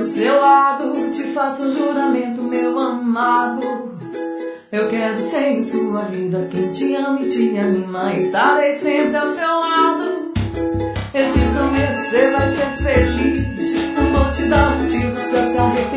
seu lado, te faço um juramento, meu amado. Eu quero ser em sua vida quem te ama e te anima. Estarei sempre ao seu lado. Eu te prometo, você vai ser feliz. Não vou te dar motivos pra se arrepender.